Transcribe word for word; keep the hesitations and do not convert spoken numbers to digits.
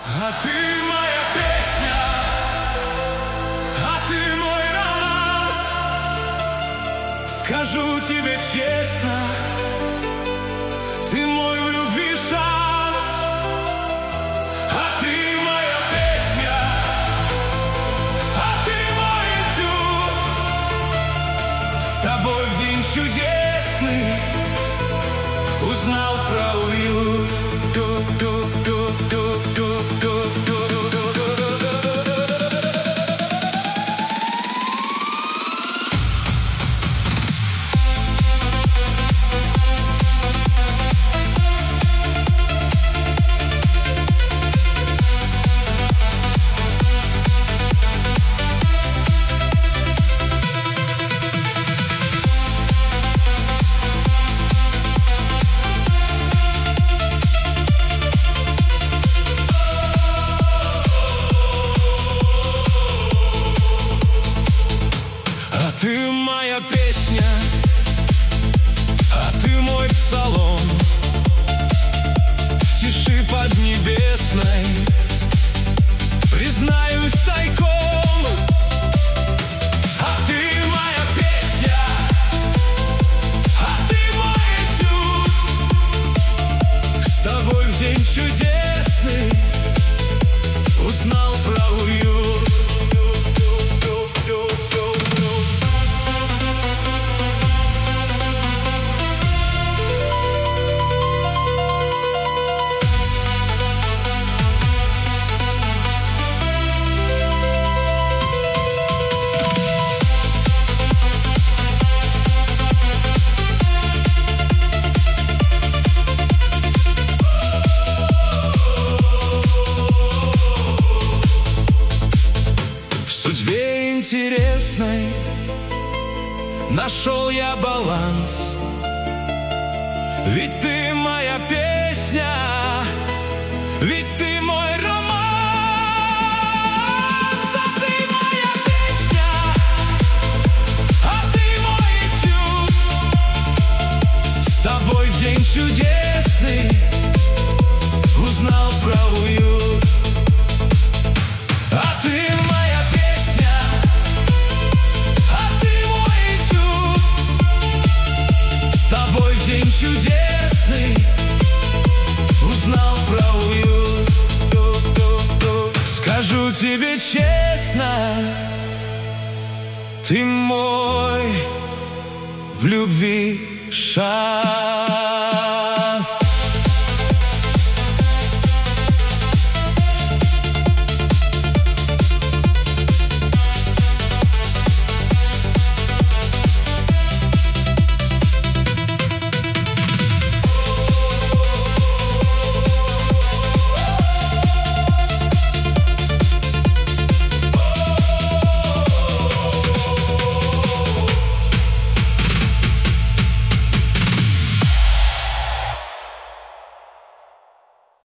А ты моя песня, а ты мой романс. Скажу тебе честно, ты мой в любви шанс. А ты моя песня, а ты мой этюд. С тобой в день чудесный узнал про уют. Ты моя песня, а ты мой псалом. В тиши поднебесной признаюсь тайком. А ты моя песня, а ты мой этюд. С тобой в день чудесный узнал про уют. Интересной нашел я баланс. Ведь ты моя песня, ведь ты мой романс. А ты моя песня, а ты мой этюд. С тобой в день чудесный узнал про уют. А ты день чудесный узнал про уют. Скажу тебе честно, ты мой в любви шанс.